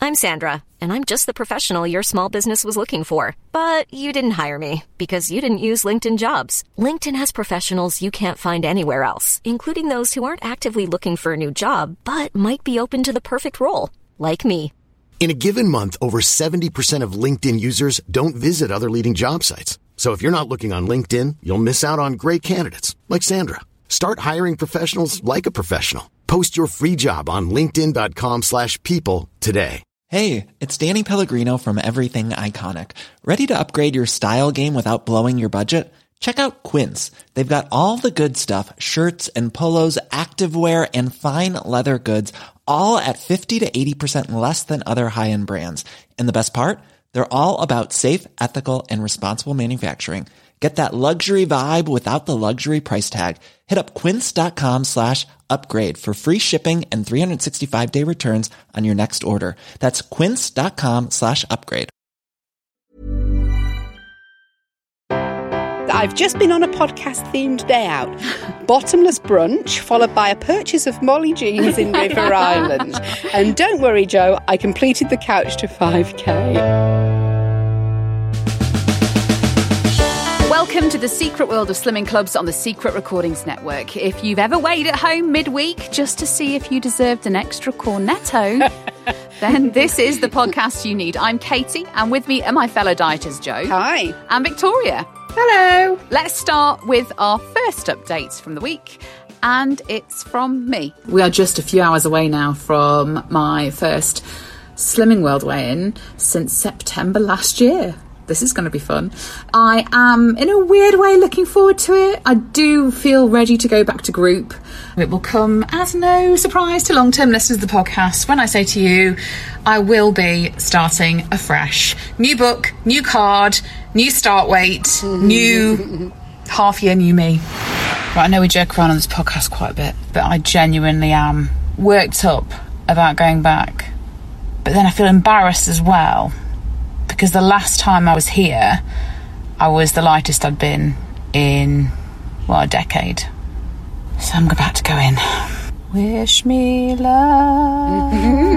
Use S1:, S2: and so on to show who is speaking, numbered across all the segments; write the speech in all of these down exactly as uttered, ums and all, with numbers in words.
S1: I'm Sandra, and I'm just the professional your small business was looking for. But you didn't hire me because you didn't use LinkedIn Jobs. LinkedIn has professionals you can't find anywhere else, including those who aren't actively looking for a new job, but might be open to the perfect role, like me.
S2: In a given month, over seventy percent of LinkedIn users don't visit other leading job sites. So if you're not looking on LinkedIn, you'll miss out on great candidates, like Sandra. Start hiring professionals like a professional. Post your free job on linkedin.com slash people today.
S3: Hey, it's Danny Pellegrino from Everything Iconic. Ready to upgrade your style game without blowing your budget? Check out Quince. They've got all the good stuff, shirts and polos, activewear, and fine leather goods, all at fifty to eighty percent less than other high-end brands. And the best part? They're all about safe, ethical, and responsible manufacturing. Get that luxury vibe without the luxury price tag. Hit up quince.com slash upgrade for free shipping and three sixty-five day returns on your next order. That's quince.com slash upgrade.
S4: I've just been on a podcast-themed day out. Bottomless brunch, followed by a purchase of Molly jeans in River Island. And don't worry, Joe, I completed the couch to five K.
S5: Welcome to the secret world of slimming clubs on the Secret Recordings Network. If you've ever weighed at home midweek just to see if you deserved an extra cornetto, then this is the podcast you need. I'm Katie, and with me are my fellow dieters, Joe.
S4: Hi.
S5: And Victoria.
S4: Hello.
S5: Let's start with our first updates from the week, and it's from me.
S6: We are just a few hours away now from my first Slimming World weigh-in since September last year. This is going to be fun. I am, in a weird way, looking forward to it. I do feel ready to go back to group. It will come as no surprise to long-term listeners of the podcast when I say to you, I will be starting afresh. New book, new card, new start weight, new half year, new me. Right, I know we joke around on this podcast quite a bit, but I genuinely am worked up about going back. But then I feel embarrassed as well, because the last time I was here, I was the lightest I'd been in, well, a decade. So I'm about to go in. Wish me luck.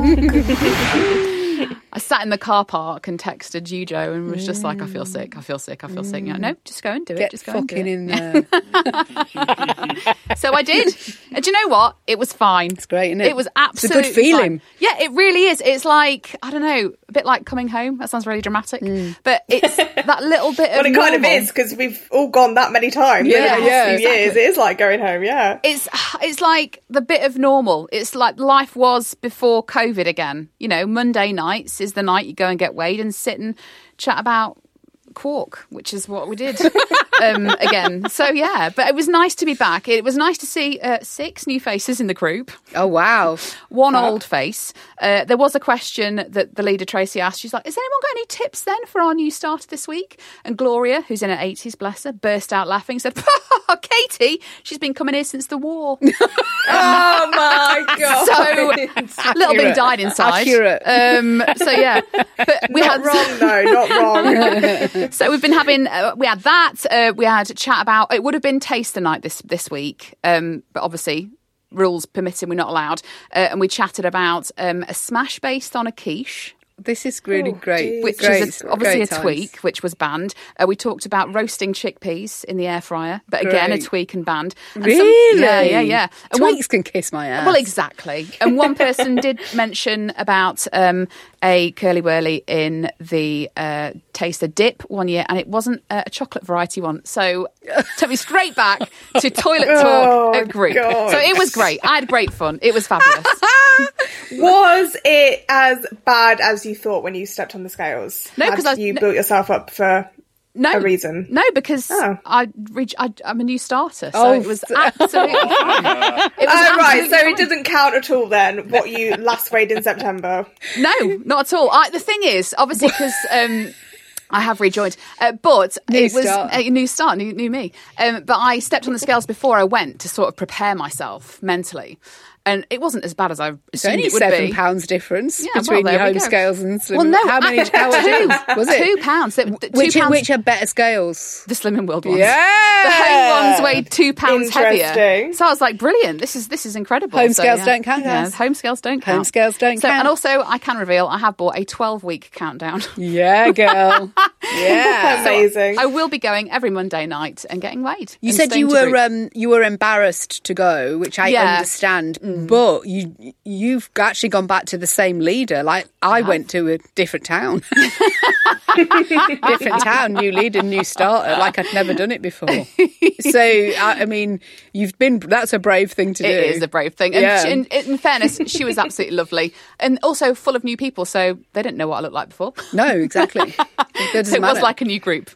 S5: I sat in the car park and texted you, Joe, and was just like, I feel sick, I feel sick, I feel sick. You're like, no, just go and do it.
S4: Get
S5: just go
S4: fucking
S5: and do it.
S4: in there.
S5: So I did. And do you know what? It was fine. It's
S4: great, isn't it?
S5: It was absolutely
S4: It's a good feeling.
S5: fine. Yeah, it really is. It's like, I don't know, a bit like coming home. That sounds really dramatic. Mm. But it's that little bit of
S7: Well, it
S5: normal.
S7: kind of is, because we've all gone that many times
S4: Yeah,
S7: in the last
S4: yeah,
S7: few
S5: exactly.
S7: years. It is like going home, yeah.
S5: It's it's like the bit of normal. It's like life was before COVID again. You know, Monday nights is the night you go and get weighed and sit and chat about quark, which is what we did um, again. So, yeah, but it was nice to be back. It was nice to see uh, six new faces in the group.
S4: Oh, wow.
S5: One oh. old face. Uh, there was a question that the leader, Tracy, asked. She's like, has anyone got any tips then for our new starter this week? And Gloria, who's in her eighties, bless her, burst out laughing, said, Katie, she's been coming here since the war.
S7: Oh, my God.
S5: So, a little bit died inside.
S4: Accurate.
S5: Um, so, yeah. But we
S7: not
S5: had
S7: wrong, no, not wrong.
S5: So we've been having, uh, we had that, uh, we had a chat about, it would have been taster night this this week, um, but obviously rules permitting, we're not allowed. Uh, and we chatted about um, a smash based on a quiche.
S4: This is really
S7: Oh,
S4: great.
S7: geez.
S5: Which
S4: great,
S5: is a, obviously a
S4: great
S5: tweak,
S4: times.
S5: which was banned. Uh, we talked about roasting chickpeas in the air fryer, but again,
S4: Great.
S5: a tweak and banned. And
S4: Really?
S5: Some, yeah, yeah, yeah. And one-
S4: Tweaks can kiss my ass.
S5: Well, exactly. And one person did mention about um, a curly whirly in the uh, taster dip one year, and it wasn't uh, a chocolate variety one. So took me straight back to toilet talk
S7: Oh,
S5: at group.
S7: God.
S5: So it was great. I had great fun. It was fabulous.
S7: Was it as bad as you thought when you stepped on the scales?
S5: No,
S7: Had
S5: 'cause I-
S7: you
S5: no-
S7: built yourself up for
S5: No
S7: a reason.
S5: No, because
S7: Oh.
S5: I, reach, I, I'm a new starter, so
S4: Oh,
S5: it was absolutely fine. It was
S7: Oh, right,
S5: absolutely
S7: so
S5: fine.
S7: it doesn't count at all then, what you last weighed in September.
S5: No, not at all. I, the thing is, obviously, because um, I have rejoined, uh, but
S4: New
S5: it was
S4: start.
S5: a new start, new, new me. Um, but I stepped on the scales before I went to sort of prepare myself mentally. And it wasn't as bad as I
S4: It's
S5: assumed
S4: only
S5: it would
S4: seven
S5: be.
S4: pounds difference
S5: Yeah, well,
S4: between
S5: there
S4: your
S5: we
S4: home
S5: go.
S4: scales and slim.
S5: Well, no,
S4: how many? How much
S5: two,
S4: was it?
S5: Two pounds. Two
S4: Which,
S5: pounds.
S4: which are better scales?
S5: The Slimming World ones.
S4: Yeah,
S5: The home ones weighed two pounds heavier.
S7: Interesting.
S5: So I was like, brilliant. This is this is incredible.
S4: Home
S5: So,
S4: scales
S5: yeah.
S4: don't count,
S5: Yeah,
S4: guys.
S5: home scales don't count.
S4: Home scales don't
S5: so,
S4: count.
S5: And also, I can reveal I have bought a twelve-week countdown.
S4: Yeah, girl. Yeah.
S7: Amazing.
S5: I will be going every Monday night and getting weighed.
S4: You
S5: and
S4: said
S5: staying
S4: you
S5: to
S4: were
S5: group.
S4: um, you were embarrassed to go, which I
S5: Yeah.
S4: understand. But you you've actually gone back to the same leader. Like I went to a different town, different town, new leader, new starter. Like I'd never done it before. So I, I mean, you've been. That's a brave thing to do.
S5: It is a brave thing. And
S4: Yeah.
S5: she, in, in fairness, she was absolutely lovely. And also full of new people, so they didn't know what I looked like before.
S4: No, exactly. It doesn't
S5: So it was
S4: matter.
S5: like a new group.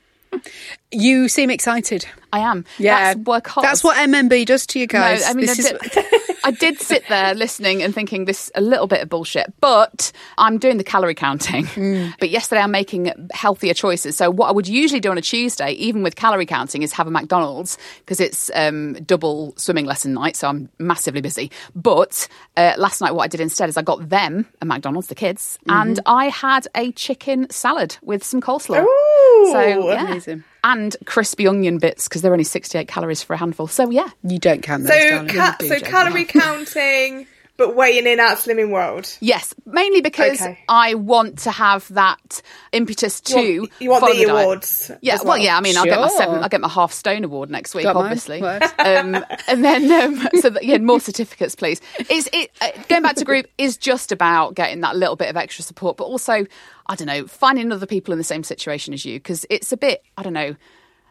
S4: You seem excited.
S5: I am.
S4: Yeah,
S5: That's work hard.
S4: That's what M M B does to you guys.
S5: No, I mean, I
S4: This is-
S5: did, I did sit there listening and thinking this a little bit of bullshit, but I'm doing the calorie counting.
S4: Mm.
S5: But yesterday I'm making healthier choices. So what I would usually do on a Tuesday, even with calorie counting, is have a McDonald's because it's um, double swimming lesson night, so I'm massively busy. But uh, last night what I did instead is I got them a McDonald's, the kids,
S4: Mm-hmm.
S5: and I had a chicken salad with some coleslaw.
S7: Ooh,
S5: so yeah.
S4: amazing.
S5: And crispy onion bits because they're only sixty-eight calories for a handful. So yeah.
S4: you don't count those,
S7: So,
S4: darling.
S7: ca-
S5: do,
S7: so
S5: Jane.
S7: calorie counting, but weighing in at Slimming World.
S5: Yes, mainly because
S7: Okay.
S5: I want to have that impetus to
S7: You want, you want
S5: follow
S7: the
S5: diet.
S7: awards?
S5: Yeah,
S7: as
S5: well, yeah. I mean, I'll get my
S4: Sure.
S5: seven. I'll get my half stone award next week,
S4: Got mine.
S5: obviously.
S4: Works.
S5: Um, and then, um, so that, yeah, more certificates, please. It's it uh, going back to group is just about getting that little bit of extra support, but also, I don't know, finding other people in the same situation as you because it's a bit, I don't know.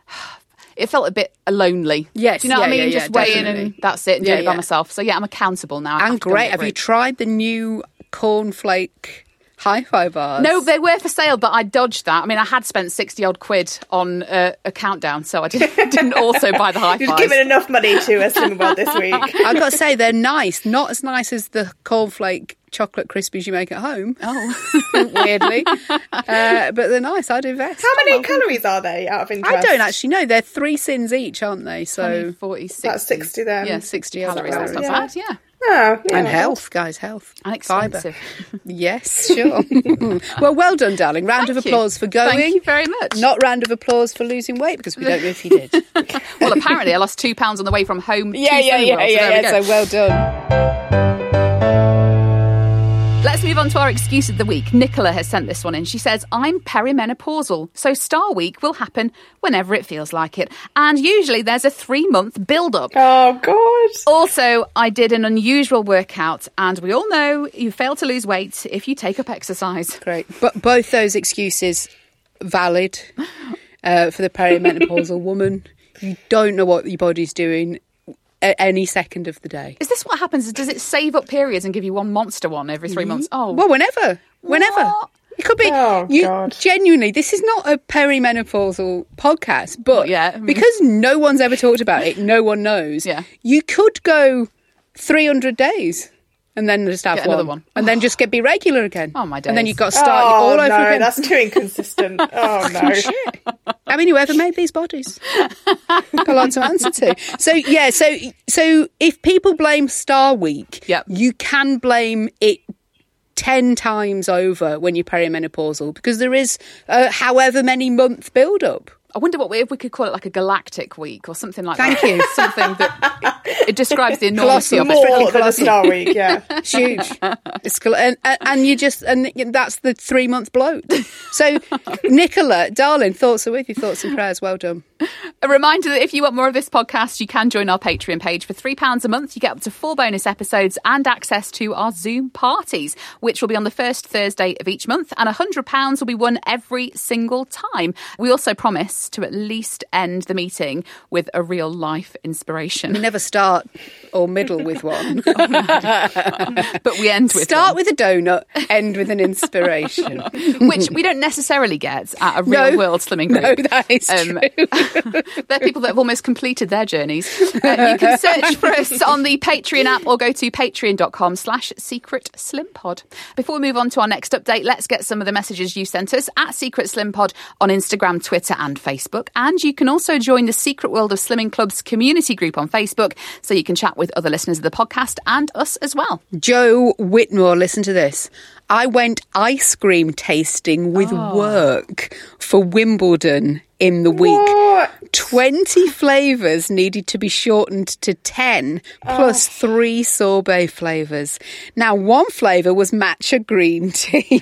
S5: It felt a bit lonely.
S4: Yes,
S5: do you know what I
S4: yeah,
S5: mean?
S4: yeah,
S5: Just
S4: yeah,
S5: weigh in
S4: definitely.
S5: and that's it, and
S4: Yeah,
S5: do it by
S4: yeah.
S5: myself. So yeah, I'm accountable now. I
S4: And
S5: have to go
S4: great.
S5: get
S4: Have you
S5: group.
S4: tried the new cornflake hi-fi bars?
S5: No, they were for sale, but I dodged that. I mean, I had spent sixty odd quid on uh, a countdown, so I didn't, didn't also buy the high
S7: You've
S5: fives.
S7: given enough money to a Slimming World this week.
S4: I've got to say they're nice. Not as nice as the cornflake chocolate crispies you make at home.
S5: Oh,
S4: Weirdly, uh, but they're nice. I'd invest.
S7: How many calories are they, out of interest?
S4: I don't actually know. They're three sins each, aren't they? So
S5: forty, sixty.
S7: That's sixty then.
S5: Yeah, sixty
S4: Yeah,
S5: calories. That's not
S7: yeah.
S5: bad, yeah.
S7: Oh, yeah.
S4: and health, guys, health
S5: And
S4: Fibre.
S5: expensive.
S4: Yes, sure. Well, well done, darling. Round
S5: Thank
S4: of
S5: you.
S4: applause for going.
S5: Thank you very much.
S4: Not round of applause for losing weight because we don't know if you did.
S5: Well, apparently I lost two pounds on the way from home
S4: yeah,
S5: to
S4: yeah,
S5: Slimming
S4: yeah,
S5: World, so
S4: yeah,
S5: there we
S4: yeah.
S5: go.
S4: So well done.
S5: Let's move on to our excuse of the week. Nicola has sent this one in. She says, I'm perimenopausal, so Star Week will happen whenever it feels like it. And usually there's a three-month build-up.
S7: Oh, God.
S5: Also, I did an unusual workout, and we all know you fail to lose weight if you take up exercise.
S4: Great. But both those excuses valid uh, for the perimenopausal woman. You don't know what your body's doing at any second of the day.
S5: Is this what happens? Does it save up periods and give you one monster one every three months? Oh,
S4: Well, whenever. Whenever.
S5: What?
S4: It could be.
S7: Oh,
S4: you,
S7: God.
S4: Genuinely, this is not a perimenopausal podcast, but
S5: Not yet. I mean-
S4: because no one's ever talked about it, no one knows.
S5: Yeah.
S4: You could go three hundred days and then just have
S5: Get
S4: one.
S5: another one.
S4: And then just get be regular again.
S5: Oh, my
S4: And then
S5: days.
S4: you've got to start
S7: Oh,
S4: all over
S7: no,
S4: again.
S7: that's too inconsistent. Oh, no.
S4: Shit. I mean, whoever made these bodies? Got a lot to answer to. So, yeah, so so if people blame Star Week,
S5: Yep.
S4: you can blame it ten times over when you're perimenopausal because there is uh, however many month build-up.
S5: I wonder what we, if we could call it like a galactic week or something like
S4: Thank
S5: that.
S4: you.
S5: Something that it, it describes the enormity of it.
S4: Colossal.
S7: More than a
S4: Colossal.
S7: Star Week, yeah.
S4: It's huge. It's col- and, and and you just and that's the three month bloat. So, Nicola, darling, thoughts are with you. Thoughts and prayers. Well done.
S5: A reminder that if you want more of this podcast, you can join our Patreon page. For three pounds a month, you get up to four bonus episodes and access to our Zoom parties, which will be on the first Thursday of each month. And one hundred pounds will be won every single time. We also promise to at least end the meeting with a real life inspiration.
S4: We never start or middle with one.
S5: But we end with
S4: Start
S5: one,
S4: with a donut, end with an inspiration.
S5: which we don't necessarily get at a real
S4: No.
S5: world slimming
S4: No,
S5: group.
S4: that is
S5: Um,
S4: true.
S5: They're people that have almost completed their journeys. Uh, you can search for us on the Patreon app or go to patreon.com slash secret slim pod. Before we move on to our next update, let's get some of the messages you sent us at Secret Slim Pod on Instagram, Twitter and Facebook. And you can also join the Secret World of Slimming Club's community group on Facebook, so you can chat with other listeners of the podcast and us as well.
S4: Joe Whitmore, listen to this. I went ice cream tasting with
S5: Oh.
S4: work for Wimbledon in the week.
S7: What?
S4: twenty flavours needed to be shortened to ten, plus three sorbet flavours. Now, one flavour was matcha green tea.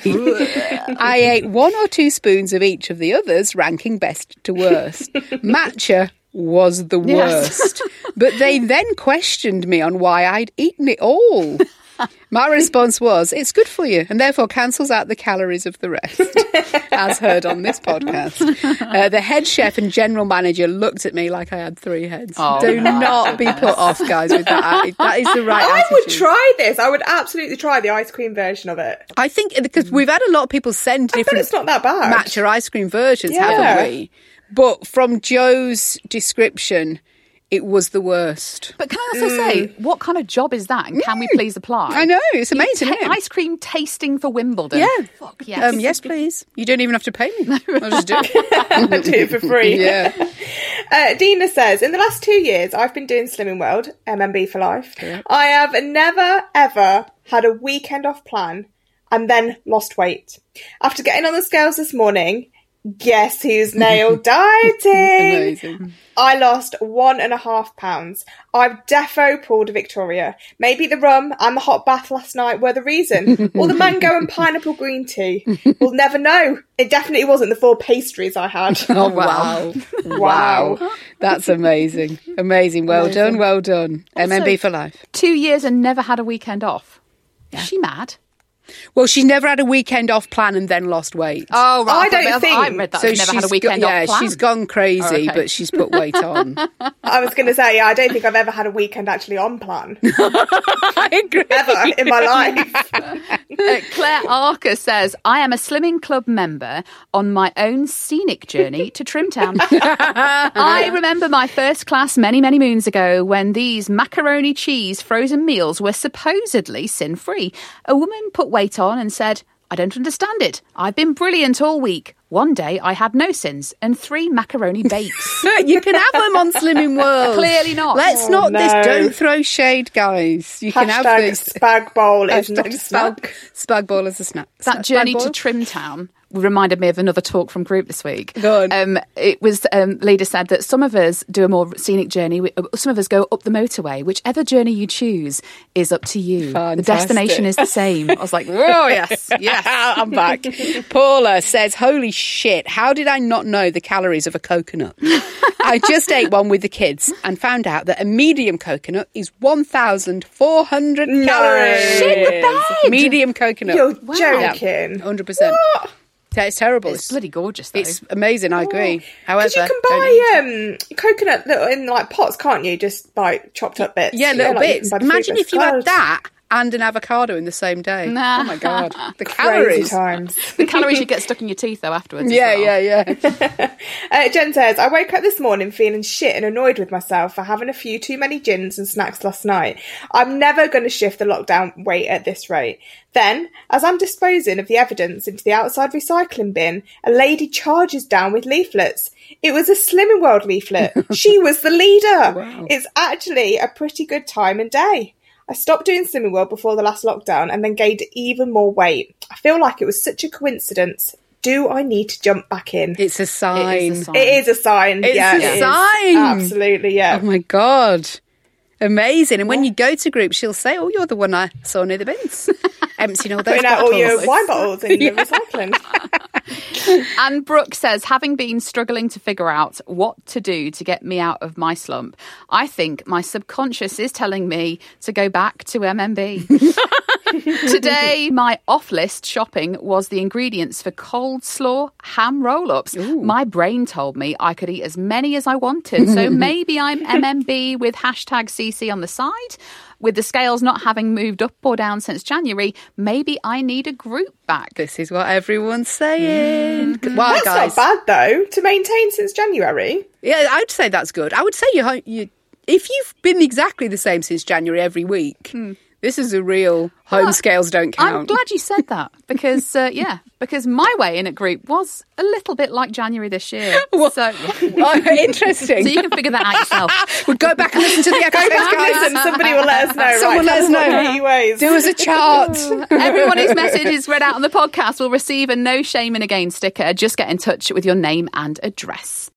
S4: I ate one or two spoons of each of the others, ranking best to worst. Matcha was the
S5: Yes.
S4: worst. But they then questioned me on why I'd eaten it all. My response was, it's good for you, and therefore cancels out the calories of the rest, as heard on this podcast. Uh, the head chef and general manager looked at me like I had three heads.
S5: Oh,
S4: Do
S5: my
S4: not be put off, guys, with that attitude. That is the right
S7: I
S4: attitude.
S7: would try this. I would absolutely try the ice cream version of it.
S4: I think, because we've had a lot of people send
S7: I bet
S4: different
S7: it's not that bad.
S4: matcha ice cream versions,
S7: Yeah.
S4: haven't we? But from Joe's description, it was the worst.
S5: But can I also say, what kind of job is that? And can we please apply?
S4: I know, it's amazing,
S5: You
S4: isn't it?
S5: Ice cream tasting for Wimbledon.
S4: Yeah.
S5: Fuck yes.
S4: Um, yes, please. You don't even have to pay me. I'll just do it.
S7: Do it for free.
S4: Yeah.
S7: Uh, Dina says, in the last two years, I've been doing Slimming World, M M B for life. I have never, ever had a weekend off plan and then lost weight. After getting on the scales this morning, guess who's nailed dieting?
S4: Amazing.
S7: I lost one and a half pounds. I've defo pulled a Victoria. Maybe the rum and the hot bath last night were the reason. Or the mango and pineapple green tea. We'll never know. It definitely wasn't the four pastries I had.
S4: Oh, wow.
S7: Wow.
S4: That's amazing. Amazing. Well
S7: Amazing.
S4: done. Well done. M M B for life.
S5: Two years and never had a weekend off. Is she mad?
S4: Well, she's never had a weekend off plan and then lost weight.
S5: Oh, right.
S7: I don't
S5: thought-
S7: think-
S5: I read that. So never had a weekend
S4: go-
S5: off
S4: yeah,
S5: plan.
S4: she's gone crazy,
S5: Oh, okay.
S4: but she's put weight on.
S7: I was going to say, yeah, I don't think I've ever had a weekend actually on plan.
S4: I agree.
S7: Ever in my life.
S5: Uh, Claire Arker says, I am a Slimming Club member on my own scenic journey to Trimtown. I remember my first class many, many moons ago when these macaroni cheese frozen meals were supposedly sin-free. A woman put weight on and said, I don't understand it. I've been brilliant all week. One day I had no sins and three macaroni bakes.
S4: You can have them on Slimming World.
S5: Clearly not.
S4: Let's
S7: Oh,
S4: not this.
S7: no.
S4: Don't throw shade, guys. You can have
S7: Hashtag
S4: this.
S7: spag bowl is
S4: Hashtag
S7: not a
S4: spag,
S7: snack.
S4: spag ball is a snack.
S5: That
S4: Spag
S5: journey
S4: ball?
S5: to Trimtown reminded me of another talk from group this week.
S4: Go on.
S5: Um, it was um, leader said that some of us do a more scenic journey. We- Some of us go up the motorway. Whichever journey you choose is up to you.
S4: Fantastic.
S5: The destination is the same. I was like, oh yes, yes.
S4: I'm back. Paula says, holy shit, how did I not know the calories of a coconut? I just ate one with the kids and found out that a medium coconut is one thousand four hundred calories.
S7: Shit the
S5: bed.
S4: Medium coconut.
S7: You're
S5: Wow.
S7: joking.
S4: one hundred percent.
S7: What?
S4: It's terrible.
S5: It's bloody gorgeous though.
S4: It's amazing, I agree. However,
S7: Because you
S4: don't
S7: can
S4: eat
S7: buy um, coconut little in like pots, can't you? Just like chopped up bits.
S4: Yeah, little
S7: like you
S4: bits.
S7: can buy the
S4: Imagine
S7: fruit
S4: if you
S7: bits.
S4: had that and an avocado in the same day.
S5: Nah.
S4: Oh my God. The
S7: Crazy
S4: calories.
S7: times.
S5: the calories you get stuck in your teeth though afterwards. as
S4: Yeah,
S5: well.
S4: yeah, yeah.
S7: Uh, Jen says, I woke up this morning feeling shit and annoyed with myself for having a few too many gins and snacks last night. I'm never going to shift the lockdown weight at this rate. Then, as I'm disposing of the evidence into the outside recycling bin, a lady charges down with leaflets. It was a Slimming World leaflet. She was the leader.
S4: Wow.
S7: It's actually a pretty good time and day. I stopped doing Slimming World before the last lockdown and then gained even more weight. I feel like it was such a coincidence. Do I need to jump back in?
S4: It's a sign.
S5: It is a sign.
S7: It is a sign.
S4: It's
S7: yeah,
S4: a
S7: it is.
S4: sign.
S7: Absolutely, yeah.
S4: Oh my God. Amazing. And when you go to group, she'll say, oh, you're the one I saw near the bins. Emptying all those
S7: Putting out all
S4: bottles.
S7: your wine bottles in the recycling.
S5: And Brooke says, having been struggling to figure out what to do to get me out of my slump, I think my subconscious is telling me to go back to M M B. Today, my off-list shopping was the ingredients for coleslaw ham roll-ups. My brain told me I could eat as many as I wanted, so maybe I'm M M B with hashtag C C on the side. with the scales not having moved up or down since January, maybe I need a group back.
S4: This is what everyone's saying.
S7: Mm-hmm.
S4: Well,
S7: that's
S4: guys,
S7: not bad, though, to maintain since January.
S4: Yeah, I would say that's good. I would say you, you if you've been exactly the same since January every week, hmm. this is a real home
S5: well,
S4: scales don't count.
S5: I'm glad you said that because, uh, yeah, because my way in at group was a little bit like January this year.
S4: Well,
S5: so
S4: oh, interesting.
S5: So you can figure that out yourself.
S4: We'll go back and listen to the episode, guys.
S7: Listen, somebody will let us know.
S4: Someone
S7: right,
S4: let us know.
S7: Ways.
S4: Do us a chart.
S5: Everyone whose message is read out on the podcast will receive a No Shaming Again sticker. Just get in touch with your name and address.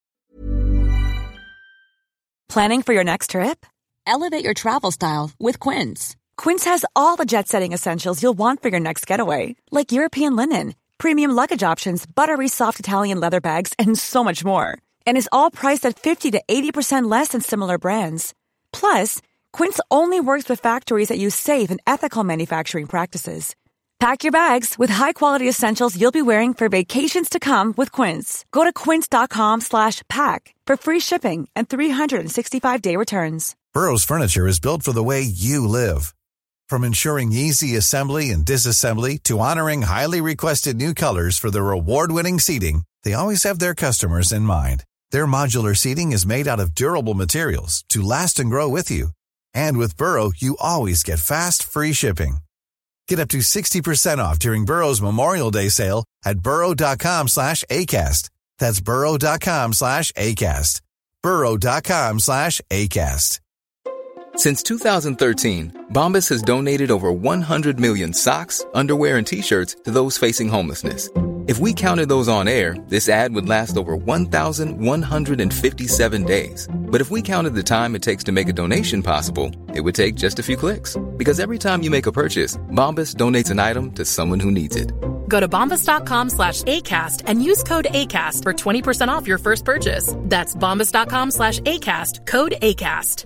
S8: Planning for your next trip? Elevate your travel style with Quince. Quince has all the jet-setting essentials you'll want for your next getaway, like European linen, premium luggage options, buttery soft Italian leather bags, and so much more. And is all priced at fifty to eighty percent less than similar brands. Plus, Quince only works with factories that use safe and ethical manufacturing practices. Pack your bags with high-quality essentials you'll be wearing for vacations to come with Quince. Go to quince.com slash pack for free shipping and three sixty-five day returns.
S9: Burrow's furniture is built for the way you live. From ensuring easy assembly and disassembly to honoring highly requested new colors for their award-winning seating, they always have their customers in mind. Their modular seating is made out of durable materials to last and grow with you. And with Burrow, you always get fast, free shipping. Get up to sixty percent off during Burrow's Memorial Day sale at burrow.com slash ACAST. That's burrow.com slash ACAST. burrow.com slash ACAST.
S10: Since two thousand thirteen, Bombas has donated over one hundred million socks, underwear, and T-shirts to those facing homelessness. If we counted those on air, this ad would last over one thousand one hundred fifty-seven days. But if we counted the time it takes to make a donation possible, it would take just a few clicks. Because every time you make a purchase, Bombas donates an item to someone who needs it.
S11: Go to bombas.com slash ACAST and use code ACAST for twenty percent off your first purchase. That's bombas.com slash ACAST, code ACAST.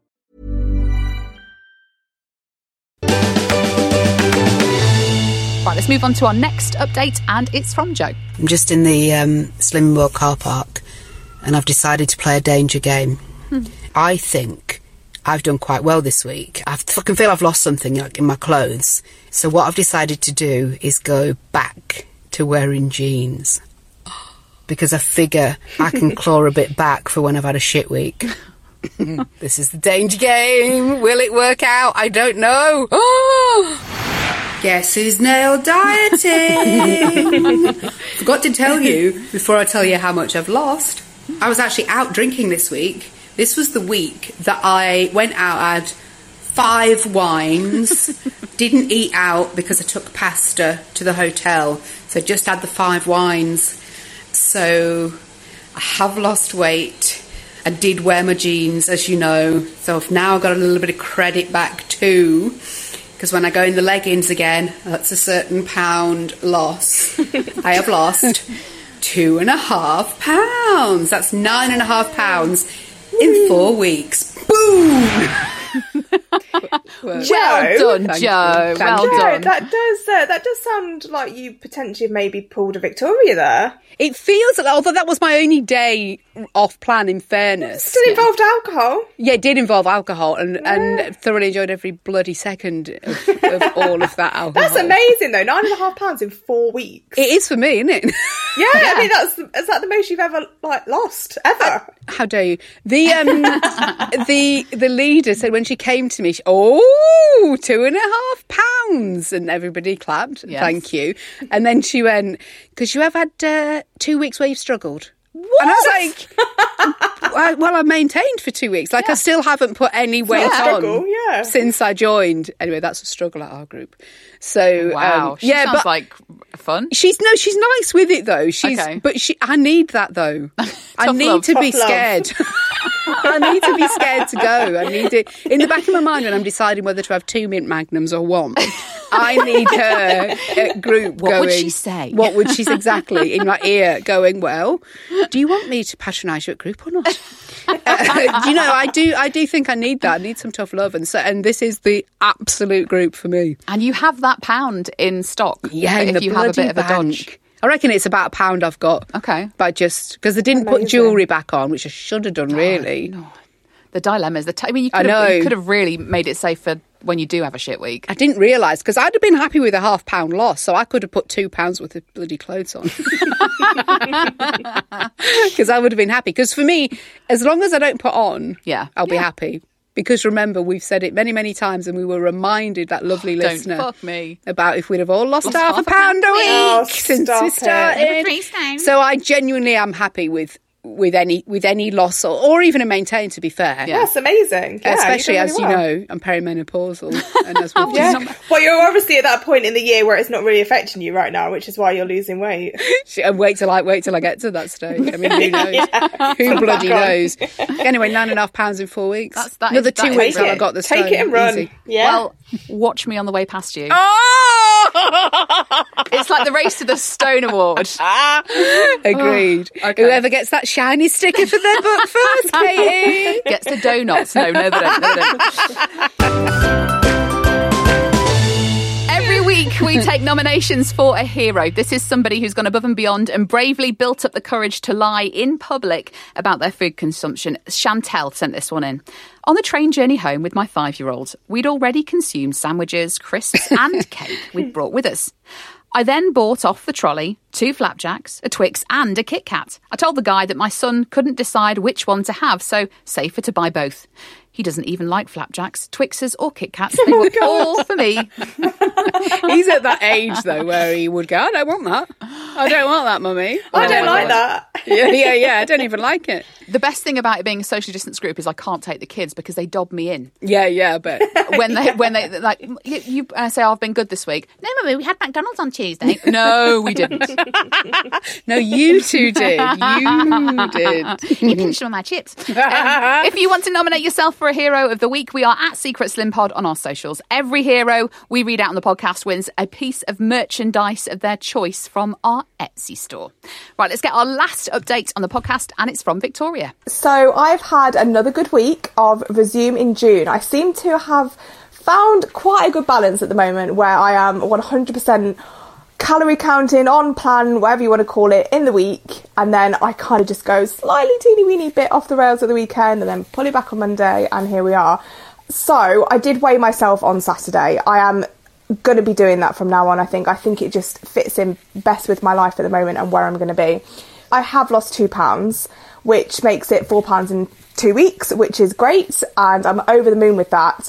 S5: Right, let's move on to our next update, and it's from Jo.
S12: I'm just in the um, Slimming World car park, and I've decided to play a danger game. Hmm. I think I've done quite well this week. I fucking feel I've lost something like in my clothes. So what I've decided to do is go back to wearing jeans. Because I figure I can claw a bit back for when I've had a shit week. This is the danger game. Will it work out? I don't know. Oh! Guess who's nail dieting? Forgot to tell you, before I tell you how much I've lost, I was actually out drinking this week. This was the week that I went out, I had five wines, didn't eat out because I took pasta to the hotel, so just had the five wines. So I have lost weight. I did wear my jeans, as you know, so I've now got a little bit of credit back too. Because when I go in the leggings again, that's a certain pound loss. I have lost two and a half pounds. That's nine and a half pounds in four weeks. Boom!
S5: Well, well done,
S7: Thank
S5: Jo. Well
S7: Jo,
S5: done.
S7: That does uh, that does sound like you potentially have maybe pulled a Victoria there.
S4: It feels, although that was my only day off plan, in fairness.
S7: Still involved alcohol.
S4: Yeah, it did involve alcohol, and, yeah. and thoroughly enjoyed every bloody second of, of all of that alcohol.
S7: That's amazing, though. Nine and a half pounds in four weeks.
S4: It is for me, isn't it?
S7: Yeah, yeah. I mean, that's is that the most you've ever like lost ever?
S4: Uh, how dare you? The um, the the leader said when she came to me, she, oh, two and a half pounds, and everybody clapped. Yes. Thank you. And then she went, because you have had uh, two weeks where you've struggled. What? And I was like, I, well, I maintained for two weeks. Like, yeah. I still haven't put any weight
S7: yeah.
S4: on
S7: struggle, yeah.
S4: since I joined. Anyway, that's a struggle at our group. So,
S5: wow,
S4: um,
S5: she
S4: yeah,
S5: sounds
S4: but
S5: like fun.
S4: She's no, she's nice with it though. She's, okay. but she, I need that though. I need
S5: love,
S4: to be
S7: love.
S4: scared. I need to be scared to go. I need it in the back of my mind when I'm deciding whether to have two mint magnums or one. I need her at group
S5: what
S4: going.
S5: What would she say?
S4: What would she exactly in my ear going? Well, do you want me to patronise you at group or not? uh, you know, I do. I do think I need that. I need some tough love, and so and this is the absolute group for me.
S5: And you have that pound in stock.
S4: Yeah,
S5: if
S4: in the
S5: you have a bit of a
S4: bank.
S5: dodge.
S4: I reckon it's about a pound I've got.
S5: Okay.
S4: But just because I didn't
S7: Amazing.
S4: put jewellery back on, which I should have done, really.
S5: Oh, no. The dilemmas. The t- I mean, you could,
S4: I know.
S5: have, you could have really made it safe for when you do have a shit week.
S4: I didn't realise, because I'd have been happy with a half pound loss, so I could have put two pounds worth of bloody clothes on. Because I would have been happy. Because for me, as long as I don't put on,
S5: yeah,
S4: I'll be
S5: yeah.
S4: happy. Because remember, we've said it many, many times, and we were reminded, that lovely
S5: Don't
S4: listener,
S5: fuck me.
S4: about if we'd have all lost,
S5: Lost
S4: half,
S5: half
S4: a pound a week
S7: Oh,
S4: since
S7: stop
S4: we
S7: it.
S4: started.
S5: Three stones.
S4: So I genuinely am happy with with any with any loss or, or even a maintain, to be fair.
S5: Yeah.
S7: That's amazing. Yeah,
S4: Especially,
S7: you've
S4: as
S7: done
S4: you
S7: really well.
S4: know, I'm perimenopausal. And as we've
S7: Yeah.
S4: just,
S7: Well, you're obviously at that point in the year where it's not really affecting you right now, which is why you're losing weight.
S4: and wait till I wait till I get to that stage. I mean, who knows?
S7: Yeah.
S4: Who bloody
S7: Back on.
S4: knows? Anyway, nine and a half pounds in four weeks.
S5: That's- that
S4: Another
S5: is- that
S4: two
S5: is-
S4: weeks
S7: Take
S4: and I
S7: it.
S4: got the
S7: Take
S4: stone.
S7: it and run.
S4: Easy.
S7: Yeah.
S5: Well, watch me on the way past you.
S4: Oh!
S5: It's like the race to the Stone Award.
S4: Agreed.
S5: Oh, okay.
S4: Whoever gets that shiny sticker for their book first, Katie.
S5: Gets the donuts. No, no, they don't. No, they don't. Every week we take nominations for a hero. This is somebody who's gone above and beyond and bravely built up the courage to lie in public about their food consumption. Chantel sent this one in. On the train journey home with my five-year-old, we'd already consumed sandwiches, crisps and cake we'd brought with us. I then bought off the trolley two flapjacks, a Twix and a Kit Kat. I told the guy that my son couldn't decide which one to have, so safer to buy both. He doesn't even like flapjacks, Twixes or Kit Kats. They were all for me.
S4: He's at that age, though, where he would go, I don't want that. I don't want that, Mummy.
S7: I don't
S5: my
S7: like
S5: God.
S7: that.
S4: Yeah, yeah, yeah. I don't even like it.
S5: The best thing about it being a socially distanced group is I can't take the kids because they dob me in.
S4: Yeah, yeah, but
S5: When they, when they, like, you, you uh, say, oh, I've been good this week. No, Mummy, we had McDonald's on Tuesday. No, we didn't.
S4: no, you two did. You did.
S5: You pinched on my chips. Um, if you want to nominate yourself for a hero of the week, we are at Secret Slim Pod on our socials. Every hero we read out on the podcast wins a piece of merchandise of their choice from our Etsy store. Right, let's get our last update on the podcast, and it's from Victoria.
S13: So I've had another good week of Resume in June. I seem to have found quite a good balance at the moment where I am one hundred percent calorie counting, on plan, whatever you want to call it, in the week, and then I kind of just go slightly teeny weeny bit off the rails at the weekend and then pull it back on Monday, and here we are. So I did weigh myself on Saturday. I am going to be doing that from now on. I think I think it just fits in best with my life at the moment and where I'm going to be. I have lost two pounds, which makes it four pounds in two weeks, which is great, and I'm over the moon with that.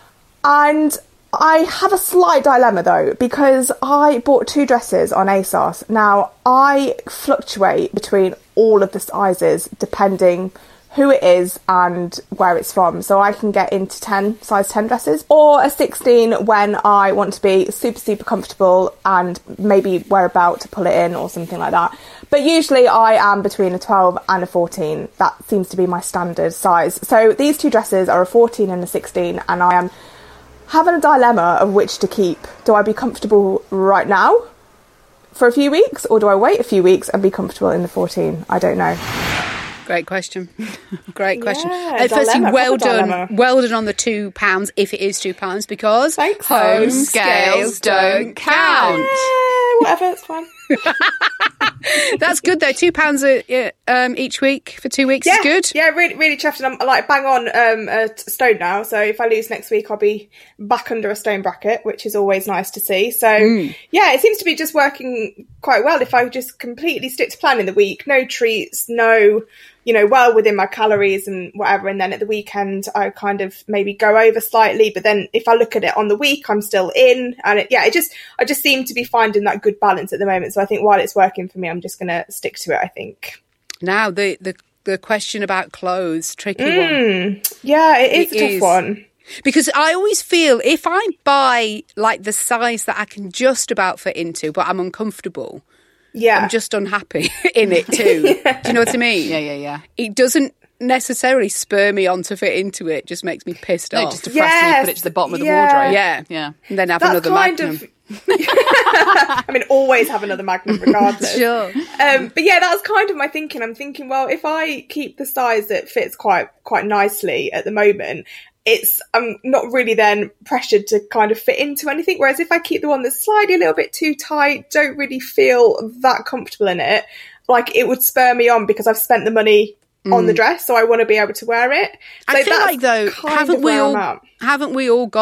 S13: And I have a slight dilemma though, because I bought two dresses on ASOS. Now, I fluctuate between all of the sizes depending who it is and where it's from. So I can get into ten, size ten dresses, or a sixteen when I want to be super, super comfortable and maybe wear a belt to pull it in or something like that. But usually I am between a twelve and a fourteen. That seems to be my standard size. So these two dresses are a fourteen and a sixteen, and I am having a dilemma of which to keep. Do I be comfortable right now for a few weeks, or do I wait a few weeks and be comfortable in the fourteen? I don't know.
S4: Great question. Great question.
S7: Yeah,
S4: uh, firstly,
S7: dilemma,
S4: well
S7: proper
S4: done.
S7: dilemma.
S4: Well done on the two pounds, if it is two pounds, because
S7: Thanks.
S4: home
S7: Home
S4: scales don't count.
S7: Yeah, whatever, it's fine.
S4: That's good though. Two pounds a, um, each week for two weeks
S7: Yeah,
S4: is good.
S7: yeah, really, really chuffed, and I'm like bang on um, a t- stone now. So if I lose next week, I'll be back under a stone bracket, which is always nice to see. So
S4: Mm.
S7: yeah, it seems to be just working quite well. If I just completely stick to plan in the week, no treats, no, you know, well within my calories and whatever. And then at the weekend, I kind of maybe go over slightly. But then if I look at it on the week, I'm still in. And it, yeah, it just, I just seem to be finding that good balance at the moment. So I think while it's working for me, I'm just going to stick to it, I think.
S4: Now, the, the, the question about clothes, tricky one.
S7: Mm, yeah, it is
S4: It
S7: a tough
S4: is.
S7: one.
S4: Because I always feel if I buy like the size that I can just about fit into, but I'm uncomfortable,
S7: Yeah.
S4: I'm just unhappy in it too. Do you know what I mean?
S5: Yeah, yeah, yeah.
S4: It doesn't necessarily spur me on to fit into it, just makes me pissed
S5: No,
S4: off.
S5: just depressing you,
S7: Yes,
S5: put it to the bottom of the
S7: yeah.
S5: wardrobe.
S4: Yeah.
S5: Yeah.
S4: And then have
S7: That's
S4: another
S7: kind
S4: Magnum.
S7: of. I mean, always have another Magnum regardless.
S4: Sure.
S7: Um, but yeah, that's kind of my thinking. I'm thinking, well, if I keep the size that fits quite quite nicely at the moment, it's I'm not really then pressured to kind of fit into anything. Whereas if I keep the one that's slightly a little bit too tight, don't really feel that comfortable in it, like it would spur me on because I've spent the money on the dress, so I want to be able to wear it. So
S4: I feel
S7: that's
S4: like though,
S7: kind
S4: haven't
S7: of
S4: we
S7: where I'm
S4: all
S7: at.
S4: haven't we all got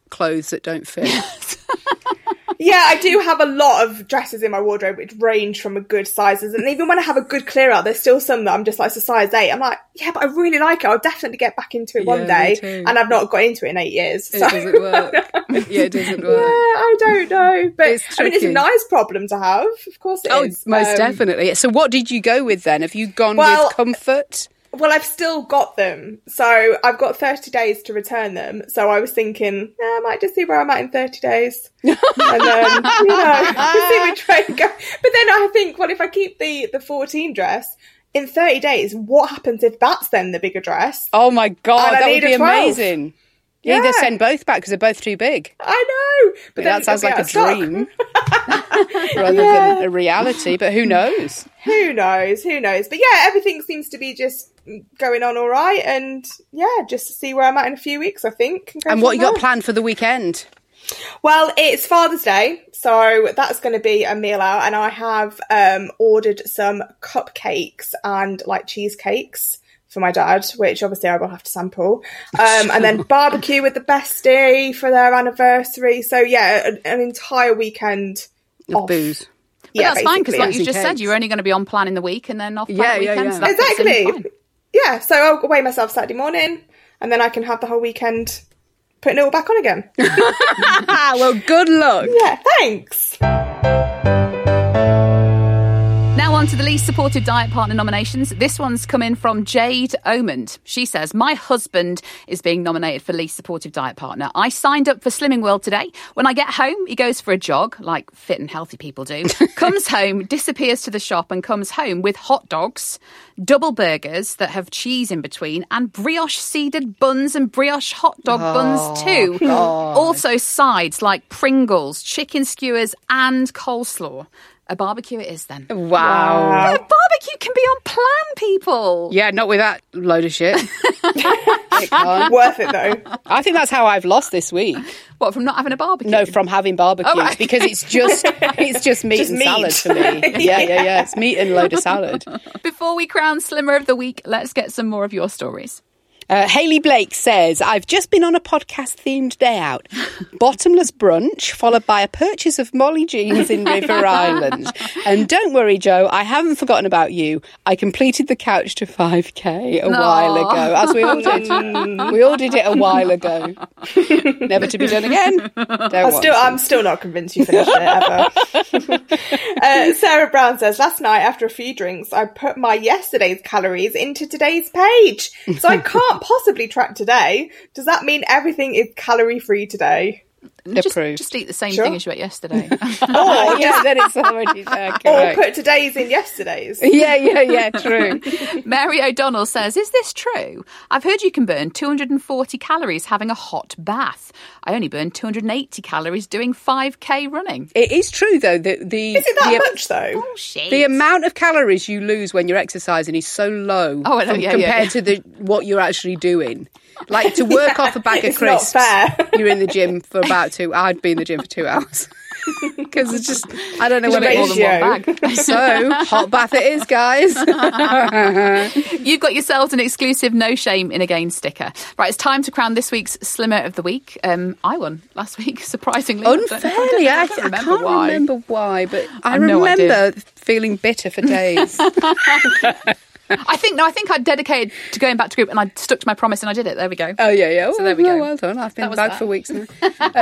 S14: clothes that don't fit.
S7: Yeah, I do have a lot of dresses in my wardrobe which range from a good sizes, and even when I have a good clear out, there's still some that I'm just like, it's a size eight. I'm like, yeah, but I really like it. I'll definitely get back into it
S14: Yeah,
S7: one day,
S14: me too.
S7: and I've not got into it in eight years.
S14: It
S7: so.
S14: doesn't work. Yeah, it doesn't work.
S7: Yeah, I don't know, but
S14: It's
S7: I mean, it's a
S14: tricky.
S7: nice problem to have. Of course, it
S14: Oh,
S7: is.
S14: most
S7: Um,
S14: definitely. So what did you go with then? Have you gone
S7: Well-
S14: with comfort?
S7: Well, I've still got them, so I've got thirty days to return them. So I was thinking, eh, I might just see where I'm at in thirty days, and then you know, see which way to go. But then I think, well, if I keep the the fourteen dress in thirty days, what happens if that's then the bigger dress?
S14: Oh my God,
S7: And I
S14: that would
S7: need a
S14: be
S7: twelve.
S14: amazing. You either
S7: Yeah.
S14: send both back because they're both too big.
S7: I know, but then
S14: That sounds
S7: it'll be
S14: like a
S7: out of stock.
S14: dream rather
S7: Yeah.
S14: than a reality, but who knows?
S7: Who knows? Who knows? But yeah, everything seems to be just going on all right, and yeah, just see where I'm at in a few weeks, I think. go
S14: And what
S7: from
S14: you got
S7: there.
S14: planned for the weekend?
S7: Well, it's Father's Day, so that's going to be a meal out, and I have um, ordered some cupcakes and like cheesecakes for my dad, which obviously I will have to sample, um, and then barbecue with the bestie for their anniversary. So yeah, an, an entire weekend
S14: Of
S7: off.
S14: booze.
S5: But
S7: Yeah,
S5: that's fine because, like you
S14: Fancy
S5: just said,
S14: cakes.
S5: you're only going to be on plan in the week and then off plan
S14: Yeah,
S5: the
S14: yeah,
S5: weekend.
S14: yeah.
S5: So that fits in
S7: Exactly.
S5: fine.
S7: Yeah, so I'll weigh myself Saturday morning, and then I can have the whole weekend putting it all back on again.
S14: Well, good luck.
S7: Yeah, thanks.
S5: Now on to the least supported diet partner nominations. This one's come in from Jade Omond. She says, my husband is being nominated for least supportive diet partner. I signed up for Slimming World today. When I get home, he goes for a jog, like fit and healthy people do, comes home, disappears to the shop and comes home with hot dogs, double burgers that have cheese in between, and brioche seeded buns and brioche hot dog buns too. Also sides like Pringles, chicken skewers and coleslaw. A barbecue it is then.
S14: Wow.
S5: Yeah, barbecue can be on plan, people.
S14: Yeah, not with that load of shit. It can't.
S7: Worth it though.
S14: I think that's how I've lost this week.
S5: What, from not having a barbecue?
S14: No, from having barbecues
S5: Oh, right.
S14: because it's just it's just meat
S7: Just
S14: and
S7: meat.
S14: salad for me. Yeah, yeah, yeah. It's meat and a load of salad.
S5: Before we crown Slimmer of the Week, let's get some more of your stories.
S14: Uh, Hayley Blake says, I've just been on a podcast-themed day out. Bottomless brunch, followed by a purchase of Molly jeans in River Island. And don't worry, Joe, I haven't forgotten about you. I completed the couch to five K a
S5: Aw.
S14: while ago, as we all did. We all did it a while ago. Never to be done again. Don't
S7: I'm
S14: want
S7: still,
S14: to.
S7: I'm still not convinced you finished it ever. uh, Sarah Brown says, last night after a few drinks, I put my yesterday's calories into today's page. So I can't possibly track today. Does that mean everything is calorie free today?
S5: Just,
S14: Approved.
S5: just eat the same
S7: Sure.
S5: thing as you ate yesterday.
S14: Oh, yeah, then it's already there.
S7: Or
S14: Correct.
S7: put today's in yesterday's?
S14: Yeah, yeah, yeah, true.
S5: Mary O'Donnell says, is this true? I've heard you can burn two hundred forty calories having a hot bath. I only burn two hundred eighty calories doing five K running.
S14: It is true, though, that the...
S7: Is it that
S14: the,
S7: much though?
S5: Bullshit.
S14: The amount of calories you lose when you're exercising is so low
S5: Oh, I know,
S14: from-
S5: yeah,
S14: compared
S5: yeah, yeah.
S14: to the what you're actually doing. Like to work off a bag of
S7: It's not
S14: crisps,
S7: fair.
S14: you're in the gym for about two. I'd be in the gym for two hours because it's just I don't know what it
S5: More
S14: is.
S5: than one bag.
S14: So hot bath it is, guys.
S5: You've got yourselves an exclusive No Shame in a Gain sticker. Right, it's time to crown this week's Slimmer of the Week. Um, I won last week, surprisingly. I don't-
S14: Unfairly, I,
S5: I
S14: I,
S5: don't remember
S14: can't
S5: why.
S14: remember why, but I
S5: I've no
S14: remember
S5: idea.
S14: feeling bitter for days.
S5: I think no, I think I dedicated to going back to group, and I stuck to my promise, and I did it. There we go.
S14: Oh yeah, yeah.
S5: So there we
S14: Oh,
S5: go.
S14: Well done. I've been
S5: That was
S14: back
S5: that.
S14: for weeks now.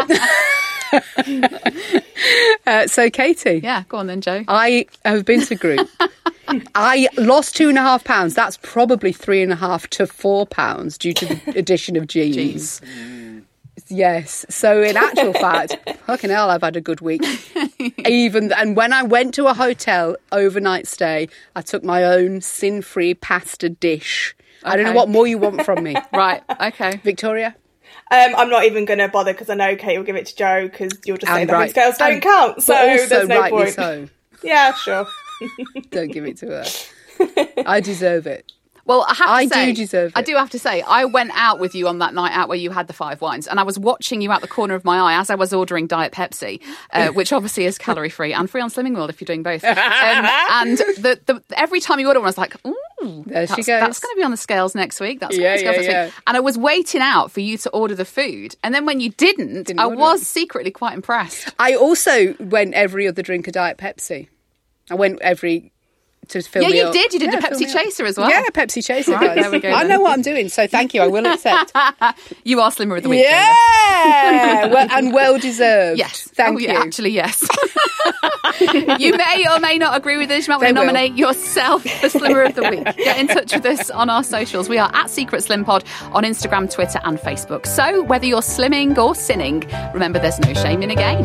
S14: uh, so, Katie.
S5: Yeah, go on then, Joe.
S14: I have been to group. I lost two and a half pounds. That's probably three and a half to four pounds due to the addition of jeans.
S5: Jeans.
S14: Yes. So in actual fact, fucking hell, I've had a good week. Even and when I went to a hotel overnight stay, I took my own sin-free pasta dish. I don't know
S5: Okay.
S14: what more you want from me,
S5: Right, okay.
S14: Victoria.
S7: Um, I'm not even going to bother because I know Kate will give it to Joe because you'll just say
S14: And
S7: that
S14: right.
S7: his scales don't
S14: And-
S7: count. So
S14: but also
S7: there's no
S14: rightly
S7: point.
S14: so.
S7: Yeah, sure.
S14: Don't give it to her. I deserve it.
S5: Well, I have to
S14: I
S5: say,
S14: do deserve
S5: I
S14: it.
S5: do have to say, I went out with you on that night out where you had the five wines, and I was watching you out the corner of my eye as I was ordering Diet Pepsi, uh, which obviously is calorie free and free on Slimming World if you're doing both. Um, and the, the every time you order one, I was like, ooh, Ooh,
S14: there
S5: that's,
S14: she goes.
S5: That's going to be on the scales next week. That's
S14: Yeah,
S5: going to be on the scales
S14: yeah,
S5: next week. And I was waiting out for you to order the food. And then when you didn't,
S14: Didn't
S5: I
S14: order
S5: was
S14: it.
S5: secretly quite impressed.
S14: I also went every other drink a Diet Pepsi. I went every... to fill
S5: Yeah,
S14: me
S5: you
S14: up.
S5: did. You did
S14: Yeah,
S5: the
S14: fill
S5: Pepsi
S14: me up.
S5: Chaser as well.
S14: Yeah, Pepsi Chaser,
S5: Right,
S14: guys.
S5: there we go
S14: I
S5: then.
S14: know what I'm doing, so thank you. I will accept.
S5: You are Slimmer of the Week.
S14: Yeah, well, and well deserved.
S5: Yes.
S14: Thank
S5: oh,
S14: you.
S5: Yeah, actually, yes. You may or may not agree with this. You might want
S14: They
S5: to
S14: will.
S5: nominate yourself for Slimmer of the Week. Get in touch with us on our socials. We are at Secret Slim Pod on Instagram, Twitter and Facebook. So whether you're slimming or sinning, remember there's no shame in a game.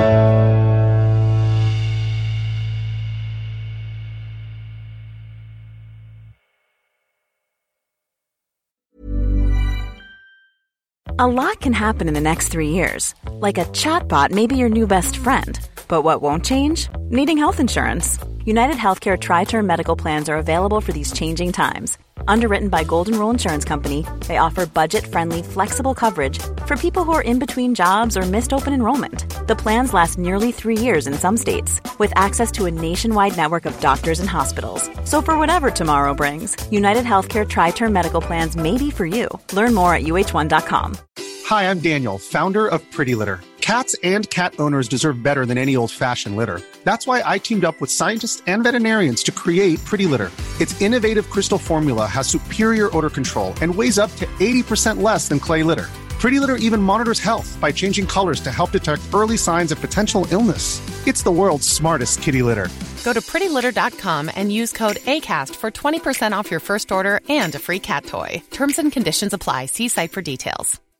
S8: A lot can happen in the next three years. Like a chatbot may be your new best friend. But what won't change? Needing health insurance. United Healthcare Tri-Term Medical Plans are available for these changing times. Underwritten by Golden Rule Insurance Company, they offer budget-friendly, flexible coverage for people who are in between jobs or missed open enrollment. The plans last nearly three years in some states, with access to a nationwide network of doctors and hospitals. So for whatever tomorrow brings, United Healthcare Tri-Term Medical Plans may be for you. Learn more at U H one dot com.
S15: Hi, I'm Daniel, founder of Pretty Litter. Cats and cat owners deserve better than any old-fashioned litter. That's why I teamed up with scientists and veterinarians to create Pretty Litter. Its innovative crystal formula has superior odor control and weighs up to eighty percent less than clay litter. Pretty Litter even monitors health by changing colors to help detect early signs of potential illness. It's the world's smartest kitty litter.
S16: Go to pretty litter dot com and use code ACAST for twenty percent off your first order and a free cat toy. Terms and conditions apply. See site for details.